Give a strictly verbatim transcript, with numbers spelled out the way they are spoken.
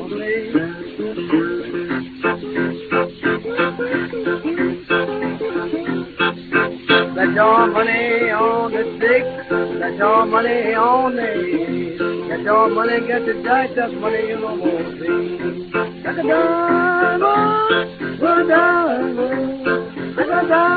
Let your money on the stick, let your money on the, get your money, get the jack, that's money you don't want to see. Like a diamond, like a diamond, like a diamond.